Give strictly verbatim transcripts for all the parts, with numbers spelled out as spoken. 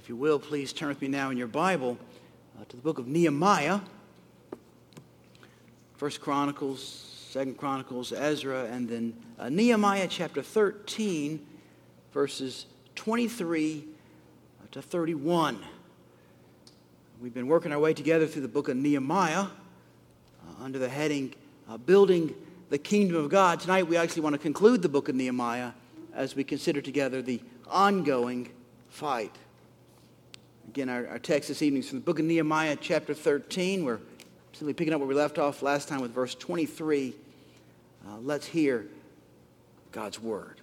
If you will, please turn with me now in your Bible uh, to the book of Nehemiah. First Chronicles, Second Chronicles, Ezra, and then uh, Nehemiah chapter thirteen, verses twenty-three to thirty-one. We've been working our way together through the book of Nehemiah uh, under the heading uh, Building the Kingdom of God. Tonight we actually want to conclude the book of Nehemiah as we consider together the ongoing fight. Again, our, our text this evening is from the book of Nehemiah, chapter thirteen. We're simply picking up where we left off last time with verse twenty-three. Uh, let's hear God's word.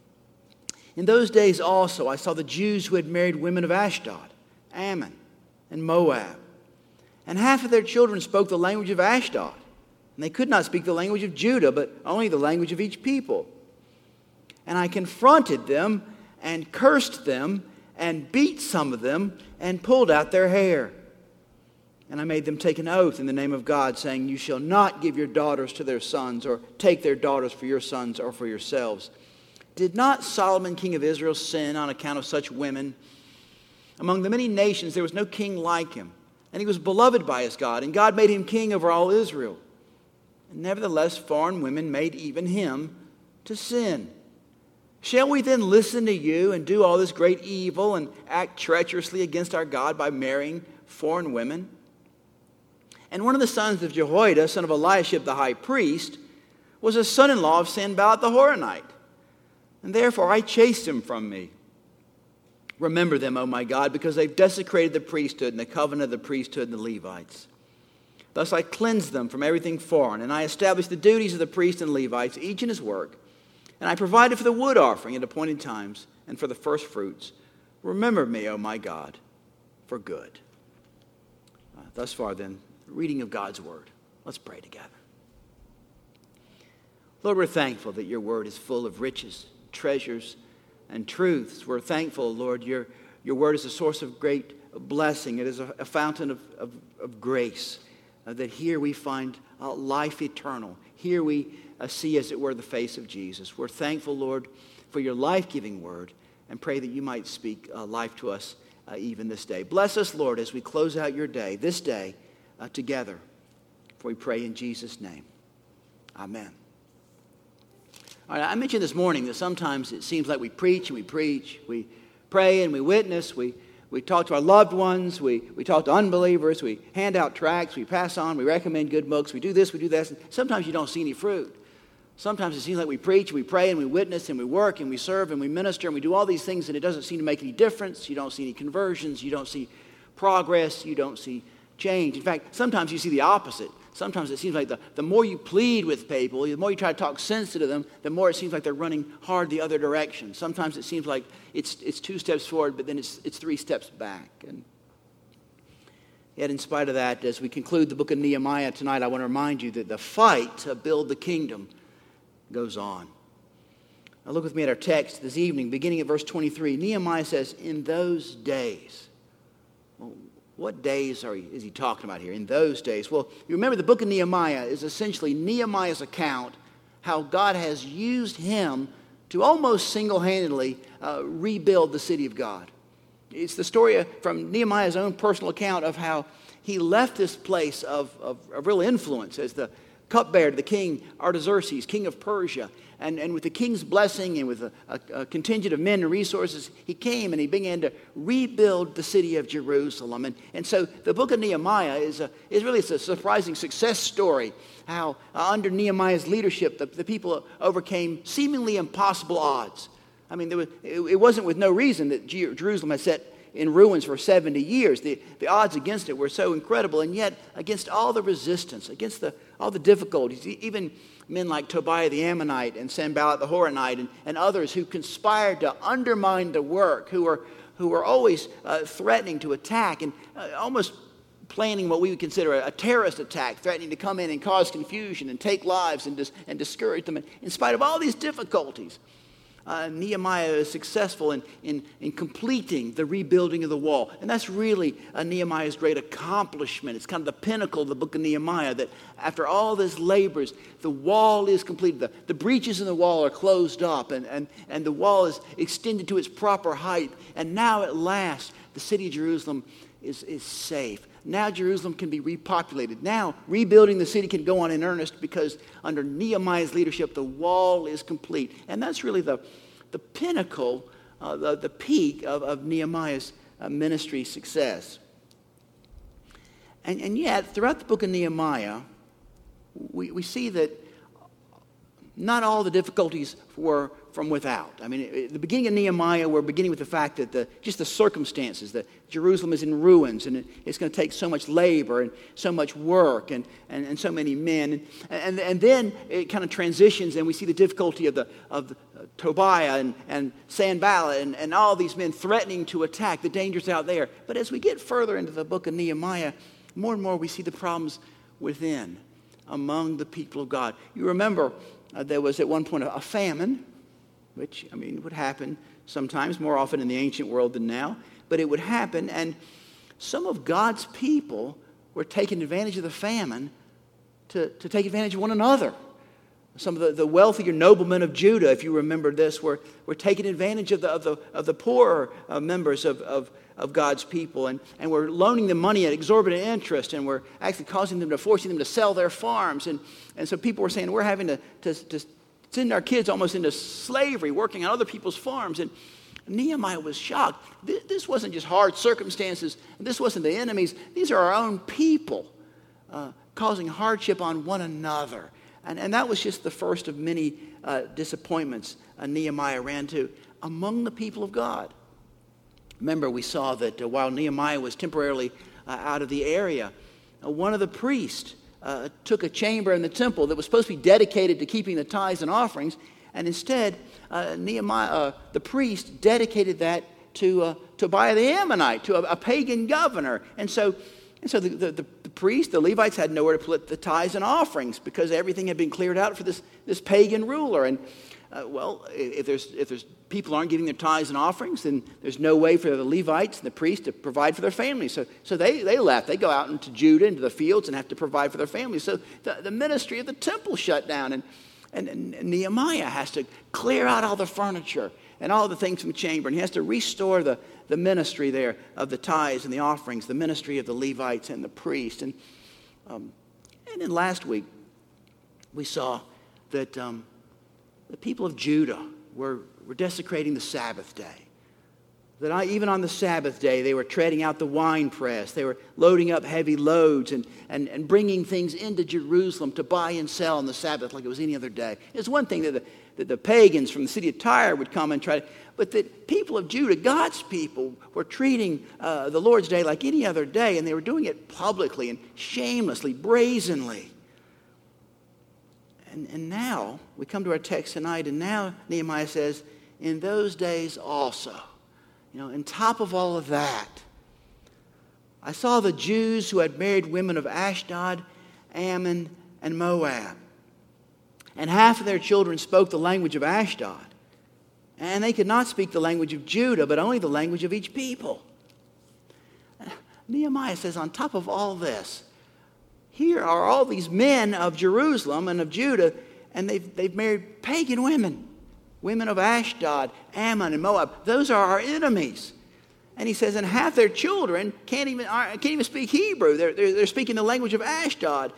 In those days also I saw the Jews who had married women of Ashdod, Ammon, and Moab. And half of their children spoke the language of Ashdod. And they could not speak the language of Judah, but only the language of each people. And I confronted them and cursed them and beat some of them and pulled out their hair. And I made them take an oath in the name of God, saying, "You shall not give your daughters to their sons, or take their daughters for your sons or for yourselves." Did not Solomon, king of Israel, sin on account of such women? Among the many nations there was no king like him, and he was beloved by his God, and God made him king over all Israel. And nevertheless foreign women made even him to sin. Shall we then listen to you and do all this great evil and act treacherously against our God by marrying foreign women? And one of the sons of Jehoiada, son of Eliashib the high priest, was a son-in-law of Sanballat the Horonite. And therefore I chased him from me. Remember them, O my God, because they've desecrated the priesthood and the covenant of the priesthood and the Levites. Thus I cleansed them from everything foreign, and I established the duties of the priests and Levites, each in his work. And I provided for the wood offering at appointed times and for the first fruits. Remember me, O my God, for good. Uh, thus far, then, reading of God's word. Let's pray together. Lord, we're thankful that your word is full of riches, treasures, and truths. We're thankful, Lord, your, your word is a source of great blessing. It is a, a fountain of, of, of grace, uh, that here we find uh, life eternal. Here we uh, see, as it were, the face of Jesus. We're thankful, Lord, for your life-giving word, and pray that you might speak uh, life to us uh, even this day. Bless us, Lord, as we close out your day, this day, uh, together. For we pray in Jesus' name. Amen. All right, I mentioned this morning that sometimes it seems like we preach and we preach, we pray and we witness, we, we talk to our loved ones, we, we talk to unbelievers, we hand out tracts, we pass on, we recommend good books, we do this, we do that. And sometimes you don't see any fruit. Sometimes it seems like we preach, we pray, and we witness, and we work, and we serve, and we minister, and we do all these things, and it doesn't seem to make any difference. You don't see any conversions, you don't see progress, you don't see change. In fact, sometimes you see the opposite. Sometimes it seems like the, the more you plead with people, the more you try to talk sense to them, the more it seems like they're running hard the other direction. Sometimes it seems like it's it's two steps forward, but then it's it's three steps back. And yet, in spite of that, as we conclude the book of Nehemiah tonight, I want to remind you that the fight to build the kingdom goes on. Now look with me at our text this evening, beginning at verse twenty-three. Nehemiah says, "In those days." Well, what days are he, is he talking about here? In those days. Well, you remember the book of Nehemiah is essentially Nehemiah's account how God has used him to almost single-handedly uh, rebuild the city of God. It's the story from Nehemiah's own personal account of how he left this place of, of, of real influence as the cupbearer to the king Artaxerxes, king of Persia. And, and with the king's blessing and with a, a, a contingent of men and resources, he came and he began to rebuild the city of Jerusalem. And, and so the book of Nehemiah is, a, is really it's a surprising success story, how uh, under Nehemiah's leadership, the, the people overcame seemingly impossible odds. I mean, there was, it, it wasn't with no reason that Jerusalem had sat in ruins for seventy years. The, the odds against it were so incredible, and yet against all the resistance, against the, all the difficulties, even men like Tobiah the Ammonite and Sanballat the Horonite and, and others who conspired to undermine the work, who were, who were always uh, threatening to attack and uh, almost planning what we would consider a, a terrorist attack, threatening to come in and cause confusion and take lives and, dis, and discourage them. And in spite of all these difficulties, Uh, Nehemiah is successful in, in, in completing the rebuilding of the wall. And that's really uh, Nehemiah's great accomplishment. It's kind of the pinnacle of the book of Nehemiah, that after all this labors, the wall is completed. The, the breaches in the wall are closed up, and, and, and the wall is extended to its proper height. And now at last, The city of Jerusalem is, is safe. Now Jerusalem can be repopulated. Now rebuilding the city can go on in earnest because under Nehemiah's leadership, the wall is complete. And that's really the, the pinnacle, uh, the, the peak of, of Nehemiah's uh, ministry success. And, and yet, throughout the book of Nehemiah, we, we see that not all the difficulties were from without. I mean, at the beginning of Nehemiah, we're beginning with the fact that the, just the circumstances, that Jerusalem is in ruins, and it, it's going to take so much labor and so much work and, and, and so many men. And, and, and then it kind of transitions, and we see the difficulty of, the, of the, uh, Tobiah and, and Sanballat and, and all these men threatening to attack, the dangers out there. But as we get further into the book of Nehemiah, more and more we see the problems within, among the people of God. You remember uh, there was at one point a, a famine, which, I mean, would happen sometimes, more often in the ancient world than now. But it would happen, and some of God's people were taking advantage of the famine to, to take advantage of one another. Some of the, the wealthier noblemen of Judah, if you remember this, were, were taking advantage of the, of the, of the poorer uh, members of, of, of God's people, and, and were loaning them money at exorbitant interest, and were actually causing them to, forcing them to sell their farms. And, and so people were saying, we're having to, to, to send our kids almost into slavery, working on other people's farms. And Nehemiah was shocked. This wasn't just hard circumstances. This wasn't the enemies. These are our own people uh, causing hardship on one another. And, and that was just the first of many uh, disappointments uh, Nehemiah ran to among the people of God. Remember, we saw that uh, while Nehemiah was temporarily uh, out of the area, uh, one of the priests Uh, took a chamber in the temple that was supposed to be dedicated to keeping the tithes and offerings, and instead uh, Nehemiah, uh, the priest, dedicated that to uh, Tobiah the Ammonite, to a, a pagan governor. And so, and so the, the, the, the priest, the Levites, had nowhere to put the tithes and offerings because everything had been cleared out for this, this pagan ruler. And uh, well, if there's if there's people aren't giving their tithes and offerings, then there's no way for the Levites and the priests to provide for their families. So, so they, they left. They go out into Judah, into the fields, and have to provide for their families. So the, the ministry of the temple shut down, and, and, and Nehemiah has to clear out all the furniture and all the things from the chamber, and he has to restore the, the ministry there of the tithes and the offerings, the ministry of the Levites and the priests. And, um, and then last week, we saw that um, the people of Judah were were desecrating the Sabbath day. That I, even on the Sabbath day, they were treading out the wine press. They were loading up heavy loads and, and, and bringing things into Jerusalem to buy and sell on the Sabbath like it was any other day. It's one thing that the, that the pagans from the city of Tyre would come and try to, but the people of Judah, God's people, were treating uh, the Lord's day like any other day, and they were doing it publicly and shamelessly, brazenly. And, and now, we come to our text tonight, and now Nehemiah says, in those days also, you know, on top of all of that, I saw the Jews who had married women of Ashdod, Ammon, and Moab. And half of their children spoke the language of Ashdod. And they could not speak the language of Judah, but only the language of each people. Nehemiah says, on top of all this, here are all these men of Jerusalem and of Judah, and they've, they've married pagan women, women of Ashdod, Ammon, and Moab. Those are our enemies. And he says, and half their children can't even, can't even speak Hebrew. They're, they're, they're speaking the language of Ashdod.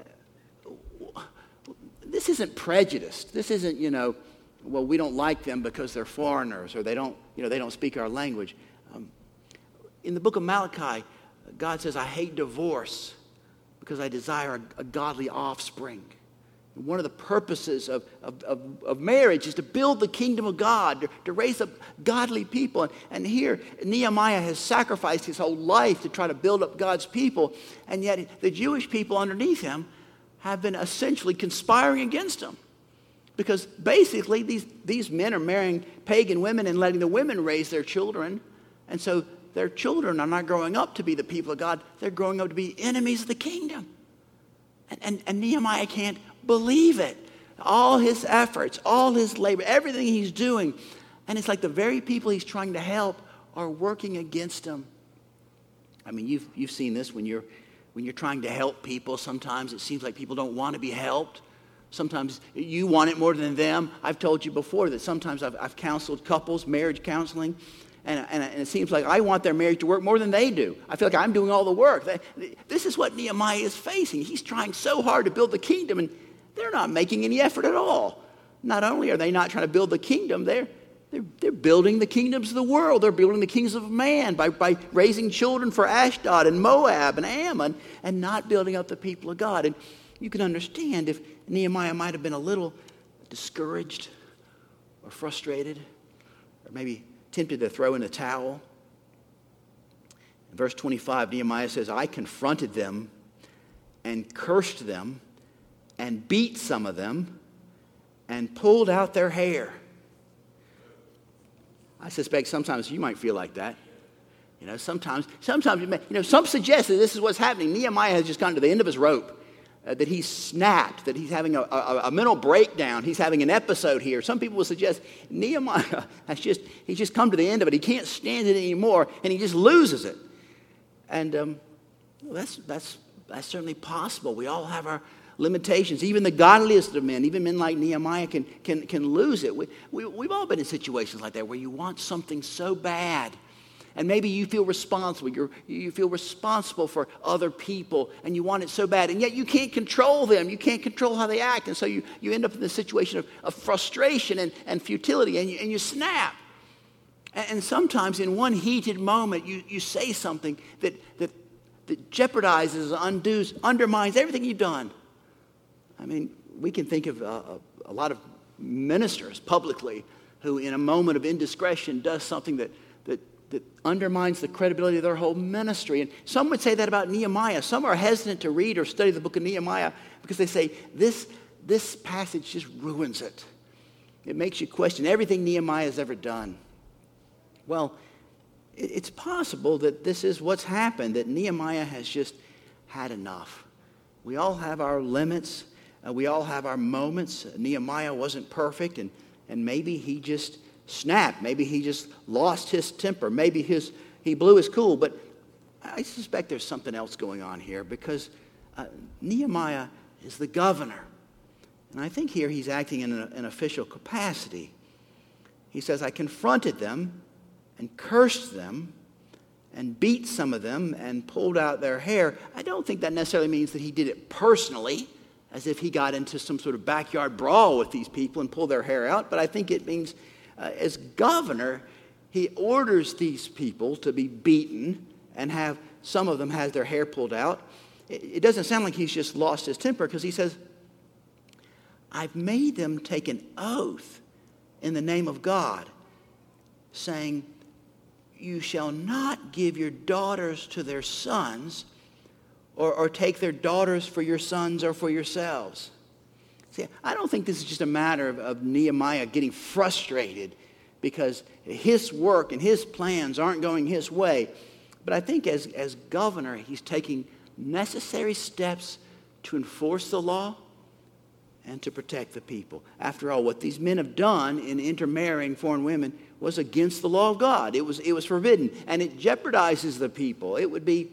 This isn't prejudice. This isn't, you know, well, we don't like them because they're foreigners or they don't, you know, they don't speak our language. Um, in the book of Malachi, God says, I hate divorce because I desire a, a godly offspring. And one of the purposes of, of, of, of marriage is to build the kingdom of God, to, to raise up godly people. And, and here, Nehemiah has sacrificed his whole life to try to build up God's people. And yet the Jewish people underneath him have been essentially conspiring against him. Because basically these, these men are marrying pagan women and letting the women raise their children. And so their children are not growing up to be the people of God. They're growing up to be enemies of the kingdom. And, and, and Nehemiah can't believe it. All his efforts, all his labor, everything he's doing. And it's like the very people he's trying to help are working against him. I mean, you've, you've seen this when you're, when you're trying to help people. Sometimes it seems like people don't want to be helped. Sometimes you want it more than them. I've told you before that sometimes I've, I've counseled couples, marriage counseling, And, and, and it seems like I want their marriage to work more than they do. I feel like I'm doing all the work. They, this is what Nehemiah is facing. He's trying so hard to build the kingdom, and they're not making any effort at all. Not only are they not trying to build the kingdom, they're, they're, they're building the kingdoms of the world. They're building the kingdoms of man by, by raising children for Ashdod and Moab and Ammon and not building up the people of God. And you can understand if Nehemiah might have been a little discouraged or frustrated or maybe tempted to throw in the towel. In verse twenty-five, Nehemiah says, I confronted them and cursed them and beat some of them and pulled out their hair. I suspect sometimes you might feel like that. You know, sometimes, sometimes, you, may, you know, some suggest that this is what's happening. Nehemiah has just gotten to the end of his rope. Uh, that he's snapped, that he's having a, a, a mental breakdown, he's having an episode here. Some people will suggest Nehemiah has just, he's just come to the end of it. He can't stand it anymore, and he just loses it. And um, well, that's, that's, that's certainly possible. We all have our limitations. Even the godliest of men, even men like Nehemiah, can, can, can lose it. We, we, we've all been in situations like that where you want something so bad. And maybe you feel responsible. You're, you feel responsible for other people, and you want it so bad. And yet you can't control them. You can't control how they act. And so you, you end up in this situation of, of frustration and, and futility, and you, and you snap. And, and sometimes in one heated moment, you, you say something that, that, that jeopardizes, undoes, undermines everything you've done. I mean, we can think of uh, a, a lot of ministers publicly who in a moment of indiscretion does something that that that undermines the credibility of their whole ministry. And some would say that about Nehemiah. Some are hesitant to read or study the book of Nehemiah because they say this, this passage just ruins it. It makes you question everything Nehemiah has ever done. Well, it's possible that this is what's happened, that Nehemiah has just had enough. We all have our limits. Uh, we all have our moments. Nehemiah wasn't perfect, and, and maybe he just snapped. Maybe he just lost his temper. Maybe his he blew his cool. But I suspect there's something else going on here because uh, Nehemiah is the governor. And I think here he's acting in an, an official capacity. He says, I confronted them and cursed them and beat some of them and pulled out their hair. I don't think that necessarily means that he did it personally, as if he got into some sort of backyard brawl with these people and pulled their hair out. But I think it means Uh, as governor, he orders these people to be beaten and have some of them have their hair pulled out. It, it doesn't sound like he's just lost his temper because he says, I've made them take an oath in the name of God, saying, you shall not give your daughters to their sons or, or take their daughters for your sons or for yourselves. See, I don't think this is just a matter of, of Nehemiah getting frustrated because his work and his plans aren't going his way. But I think as, as governor, he's taking necessary steps to enforce the law and to protect the people. After all, what these men have done in intermarrying foreign women was against the law of God. It was, it was forbidden, and it jeopardizes the people. It would be,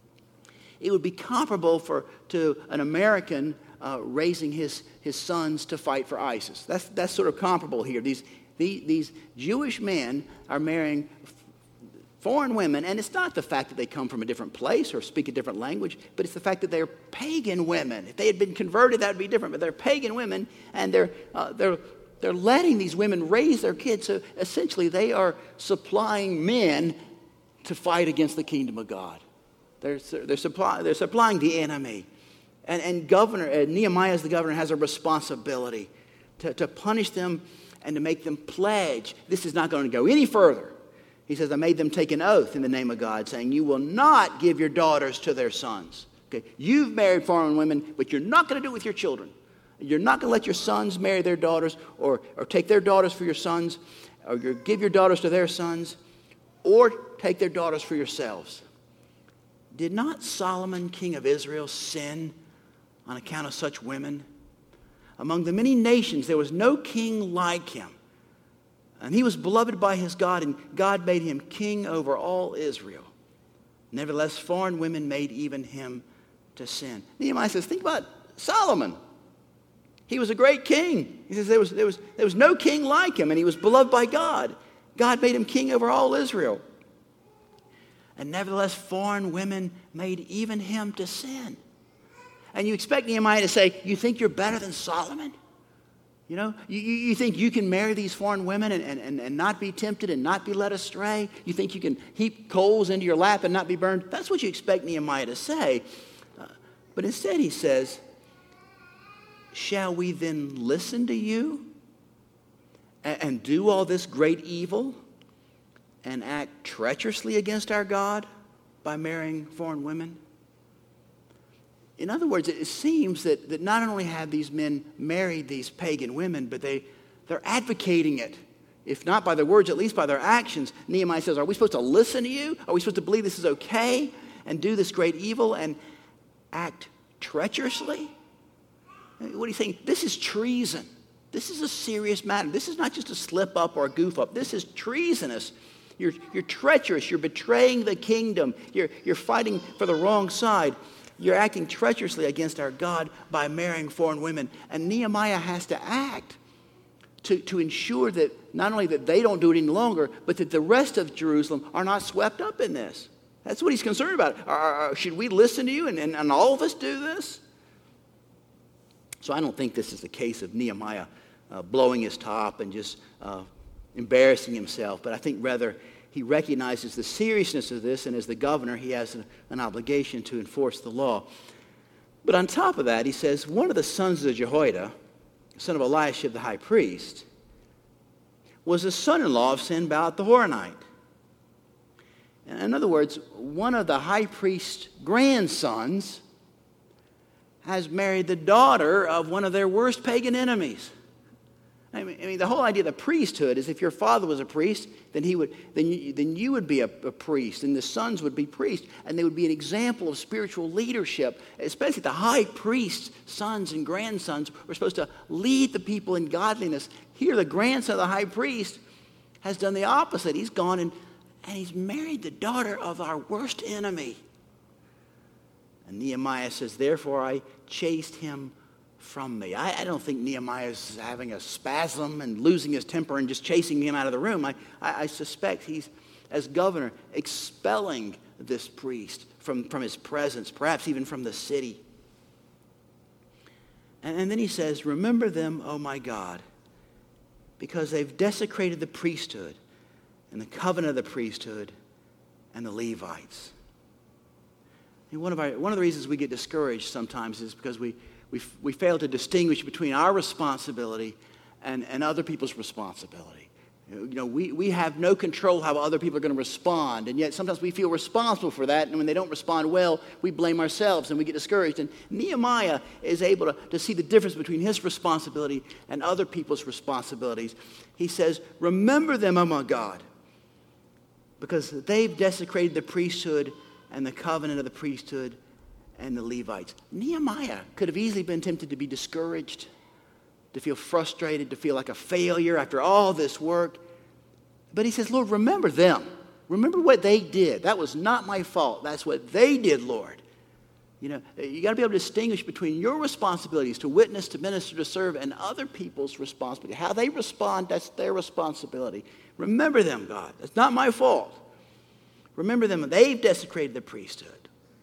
it would be comparable for, to an American Uh, raising his, his sons to fight for ISIS. That's, that's sort of comparable here. These, these, these Jewish men are marrying f- foreign women, and it's not the fact that they come from a different place or speak a different language, but it's the fact that they're pagan women. If they had been converted, that would be different, but they're pagan women, and they're, uh, they're, they're letting these women raise their kids. So essentially, they are supplying men to fight against the kingdom of God. They're, they're, supply, they're supplying the enemy. And, and governor, uh, Nehemiah as the governor has a responsibility to, to punish them and to make them pledge. This is not going to go any further. He says, I made them take an oath in the name of God, saying, you will not give your daughters to their sons. Okay, you've married foreign women, but you're not going to do it with your children. You're not going to let your sons marry their daughters or, or take their daughters for your sons, or give your daughters to their sons, or take their daughters for yourselves. Did not Solomon, king of Israel, sin on account of such women? Among the many nations, there was no king like him. And he was beloved by his God, and God made him king over all Israel. Nevertheless, foreign women made even him to sin. Nehemiah says, think about Solomon. He was a great king. He says there was, there was, there was no king like him, and he was beloved by God. God made him king over all Israel. And nevertheless, foreign women made even him to sin. And you expect Nehemiah to say, you think you're better than Solomon? You know, you, you think you can marry these foreign women and, and, and not be tempted and not be led astray? You think you can heap coals into your lap and not be burned? That's what you expect Nehemiah to say. Uh, but instead he says, shall we then listen to you and, and do all this great evil and act treacherously against our God by marrying foreign women? In other words, it seems that, that not only have these men married these pagan women, but they, they're advocating it. If not by their words, at least by their actions. Nehemiah says, are we supposed to listen to you? Are we supposed to believe this is okay and do this great evil and act treacherously? What are you saying? This is treason. This is a serious matter. This is not just a slip up or a goof up. This is treasonous. You're, you're treacherous. You're betraying the kingdom. You're, you're fighting for the wrong side. You're acting treacherously against our God by marrying foreign women. And Nehemiah has to act to, to ensure that not only that they don't do it any longer, but that the rest of Jerusalem are not swept up in this. That's what he's concerned about. Are, are, should we listen to you and, and, and all of us do this? So I don't think this is the case of Nehemiah uh, blowing his top and just uh, embarrassing himself, but I think rather he recognizes the seriousness of this, and as the governor, he has an, an obligation to enforce the law. But on top of that, he says, one of the sons of Jehoiada, son of Eliashib the high priest, was the son-in-law of Sanballat the Horonite. In other words, one of the high priest's grandsons has married the daughter of one of their worst pagan enemies. I mean, I mean, the whole idea of the priesthood is if your father was a priest, then he would, then you, then you would be a, a priest, and the sons would be priests, and they would be an example of spiritual leadership. Especially the high priest's sons and grandsons were supposed to lead the people in godliness. Here, the grandson of the high priest has done the opposite. He's gone and, and he's married the daughter of our worst enemy. And Nehemiah says, therefore I chased him from me. I, I don't think Nehemiah is having a spasm and losing his temper and just chasing him out of the room. I, I, I suspect he's, as governor, expelling this priest from, from his presence, perhaps even from the city. And, and then he says, remember them, O my God, because they've desecrated the priesthood and the covenant of the priesthood and the Levites. And one of our, one of the reasons we get discouraged sometimes is because we We, we fail to distinguish between our responsibility and, and other people's responsibility. You know, we, we have no control how other people are going to respond, and yet sometimes we feel responsible for that, and when they don't respond well, we blame ourselves and we get discouraged. And Nehemiah is able to, to see the difference between his responsibility and other people's responsibilities. He says, remember them, O my God, because they've desecrated the priesthood and the covenant of the priesthood and the Levites. Nehemiah could have easily been tempted to be discouraged, to feel frustrated, to feel like a failure after all this work. But he says, Lord, remember them. Remember what they did. That was not my fault. That's what they did, Lord. You know, you got to be able to distinguish between your responsibilities to witness, to minister, to serve, and other people's responsibility. How they respond, that's their responsibility. Remember them, God. That's not my fault. Remember them. They've desecrated the priesthood.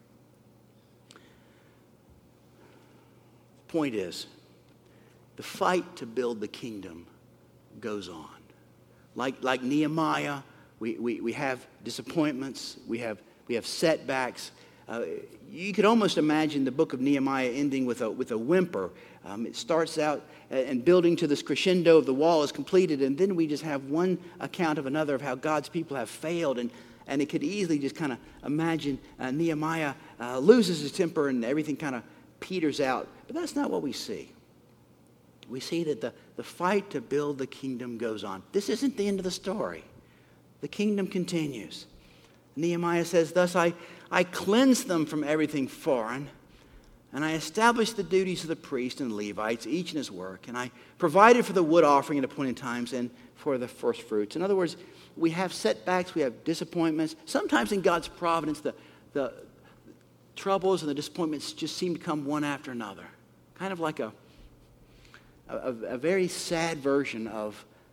Point is, the fight to build the kingdom goes on. Like, like Nehemiah, we, we, we have disappointments, we have, we have setbacks. Uh, you could almost imagine the book of Nehemiah ending with a, with a whimper. Um, it starts out and building to this crescendo of the wall is completed, and then we just have one account of another of how God's people have failed. And, and it could easily just kind of imagine uh, Nehemiah uh, loses his temper and everything kind of peters out. But that's not what we see. We see that the, the fight to build the kingdom goes on. This isn't the end of the story. The kingdom continues. Nehemiah says, thus I, I cleansed them from everything foreign, and I established the duties of the priest and Levites, each in his work, and I provided for the wood offering at appointed times and for the first fruits. In other words, we have setbacks, we have disappointments. Sometimes in God's providence, the, the troubles and the disappointments just seem to come one after another. Kind of like a, a, a very sad version of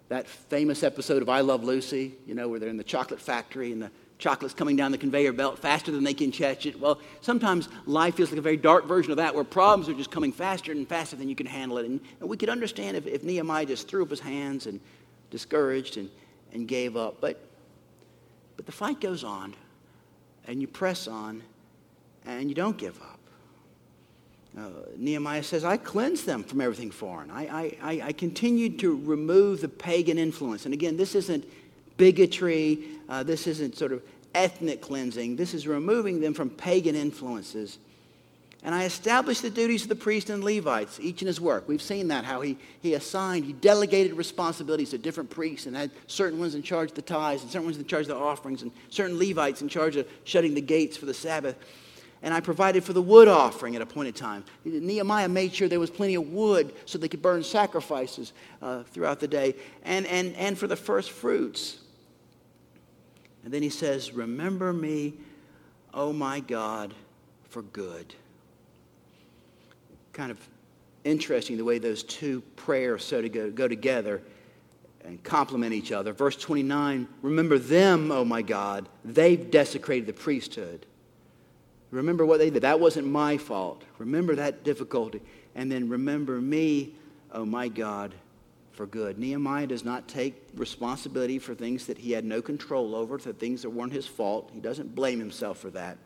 That famous episode of I Love Lucy, you know, where they're in the chocolate factory and the chocolate's coming down the conveyor belt faster than they can catch it. Well, sometimes life feels like a very dark version of that, where problems are just coming faster and faster than you can handle it. And, and we could understand if, if Nehemiah just threw up his hands and discouraged and, and gave up. But, but the fight goes on, and you press on, and you don't give up. Uh, Nehemiah says, I cleansed them from everything foreign. I, I, I continued to remove the pagan influence. And again, this isn't bigotry. Uh, this isn't sort of ethnic cleansing. This is removing them from pagan influences. And I established the duties of the priests and Levites, each in his work. We've seen that, how he, he assigned, he delegated responsibilities to different priests and had certain ones in charge of the tithes and certain ones in charge of the offerings and certain Levites in charge of shutting the gates for the Sabbath. And I provided for the wood offering at a point in time. Nehemiah made sure there was plenty of wood so they could burn sacrifices uh, throughout the day. And, and, and for the first fruits. And then he says, remember me, O my God, for good. Kind of interesting the way those two prayers so to go, go together and complement each other. Verse twenty-nine, remember them, O my God. They've desecrated the priesthood. Remember what they did. That wasn't my fault. Remember that difficulty. And then remember me, oh my God, for good. Nehemiah does not take responsibility for things that he had no control over, for things that weren't his fault. He doesn't blame himself for that.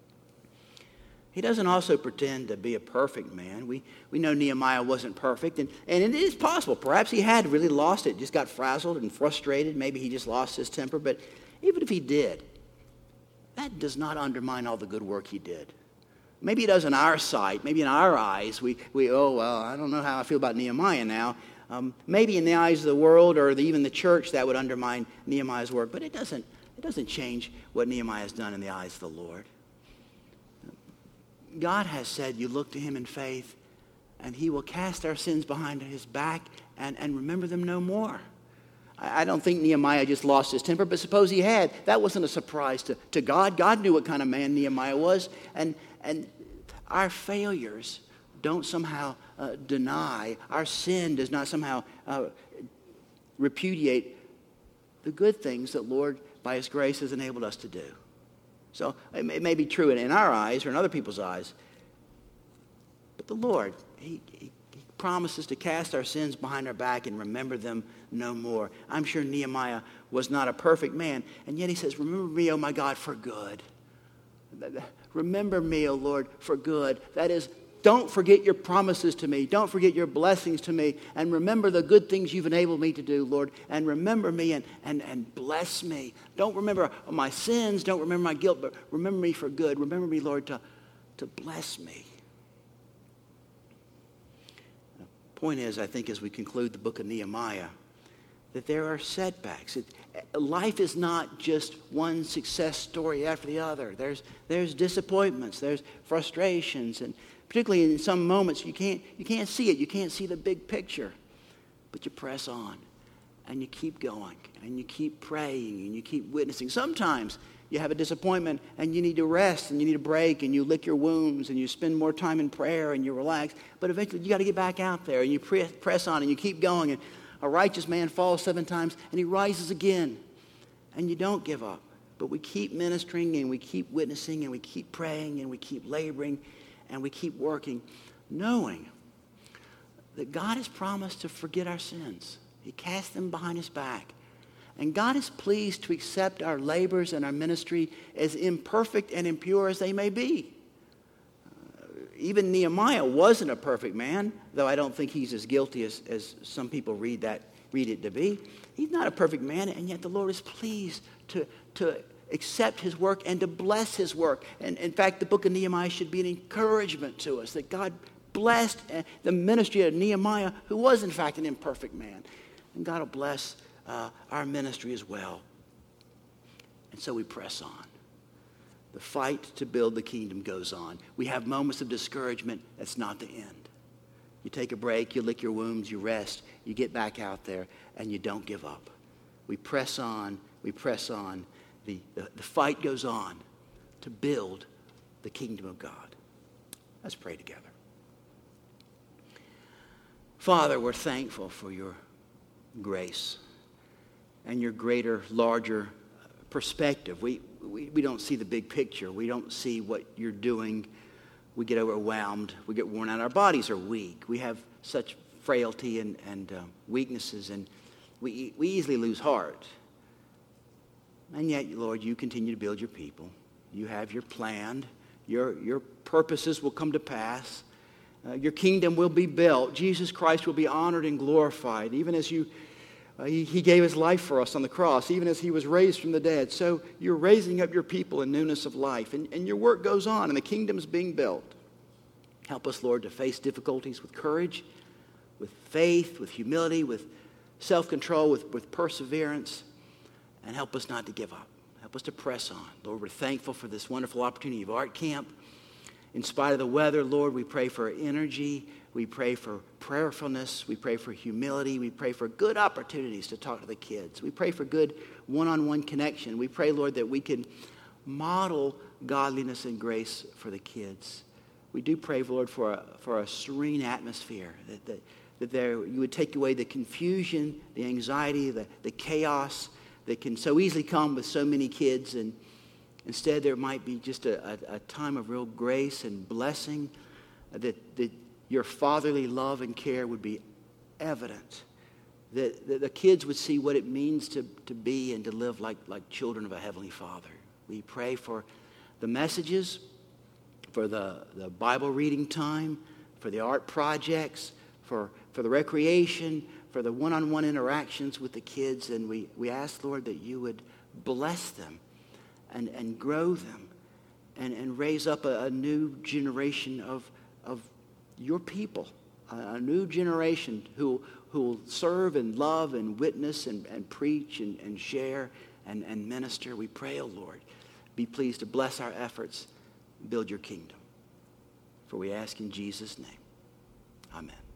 He doesn't also pretend to be a perfect man. We, we know Nehemiah wasn't perfect, and, and it is possible. Perhaps he had really lost it, just got frazzled and frustrated. Maybe he just lost his temper. But even if he did, that does not undermine all the good work he did. Maybe it does in our sight. Maybe in our eyes, we, we oh, well, I don't know how I feel about Nehemiah now. Um, maybe in the eyes of the world or the, even the church, that would undermine Nehemiah's work. But it doesn't, it doesn't change what Nehemiah has done in the eyes of the Lord. God has said you look to him in faith, and he will cast our sins behind his back and, and remember them no more. I don't think Nehemiah just lost his temper, but suppose he had. That wasn't a surprise to, to God. God knew what kind of man Nehemiah was. And, and our failures don't somehow uh, deny, our sin does not somehow uh, repudiate the good things that Lord, by his grace, has enabled us to do. So it may, it may be true in, in our eyes or in other people's eyes. But the Lord, he, he promises to cast our sins behind our back and remember them no more. I'm sure Nehemiah was not a perfect man, and yet he says, remember me, oh my God, for good. Remember me, oh Lord, for good. That is, don't forget your promises to me. Don't forget your blessings to me. And remember the good things you've enabled me to do, Lord. And remember me and, and, and bless me. Don't remember my sins. Don't remember my guilt, but remember me for good. Remember me, Lord, to, to bless me. Point is, I think, as we conclude the book of Nehemiah, that there are setbacks. It, life is not just one success story after the other. There's, there's disappointments. There's frustrations. And particularly in some moments, you can't, you can't see it. You can't see the big picture. But you press on. And you keep going. And you keep praying. And you keep witnessing. Sometimes you have a disappointment and you need to rest and you need a break and you lick your wounds and you spend more time in prayer and you relax. But eventually you got to get back out there and you pre- press on and you keep going. And a righteous man falls seven times and he rises again. And you don't give up. But we keep ministering and we keep witnessing and we keep praying and we keep laboring and we keep working, knowing that God has promised to forget our sins. He cast them behind his back. And God is pleased to accept our labors and our ministry as imperfect and impure as they may be. Uh, even Nehemiah wasn't a perfect man, though I don't think he's as guilty as, as some people read that read it to be. He's not a perfect man, and yet the Lord is pleased to, to accept his work and to bless his work. And in fact, the book of Nehemiah should be an encouragement to us that God blessed the ministry of Nehemiah, who was in fact an imperfect man. And God will bless Uh, our ministry as well. And so we press on. The fight to build the kingdom goes on. We have moments of discouragement. That's not the end. You take a break, you lick your wounds, you rest, you get back out there, and you don't give up. We press on, we press on. The, the, the fight goes on to build the kingdom of God. Let's pray together. Father, we're thankful for your grace and your greater, larger perspective. We, we, we don't see the big picture. We don't see what you're doing. We get overwhelmed. We get worn out. Our bodies are weak. We have such frailty and, and uh, weaknesses, and we, we easily lose heart. And yet, Lord, you continue to build your people. You have your plan. Your, your purposes will come to pass. Uh, your kingdom will be built. Jesus Christ will be honored and glorified, even as you, uh, he, he gave his life for us on the cross, even as he was raised from the dead. So you're raising up your people in newness of life, and, and your work goes on, and the kingdom is being built. Help us, Lord, to face difficulties with courage, with faith, with humility, with self-control, with, with perseverance, and help us not to give up. Help us to press on. Lord, we're thankful for this wonderful opportunity of Art Camp. In spite of the weather, Lord, we pray for energy. We pray for prayerfulness. We pray for humility. We pray for good opportunities to talk to the kids. We pray for good one-on-one connection. We pray, Lord, that we can model godliness and grace for the kids. We do pray, Lord, for a, for a serene atmosphere, that, that, that there, you would take away the confusion, the anxiety, the, the chaos that can so easily come with so many kids, and instead there might be just a, a, a time of real grace and blessing, uh, that, that your fatherly love and care would be evident, that, that the kids would see what it means to, to be and to live like, like children of a Heavenly Father. We pray for the messages, for the, the Bible reading time, for the art projects, for, for the recreation, for the one-on-one interactions with the kids. And we, we ask, Lord, that you would bless them and, and grow them and, and raise up a, a new generation of, of your people, a, a new generation who, who will serve and love and witness and, and preach and, and share and, and minister. We pray, oh Lord, be pleased to bless our efforts, build your kingdom. For we ask in Jesus' name. Amen.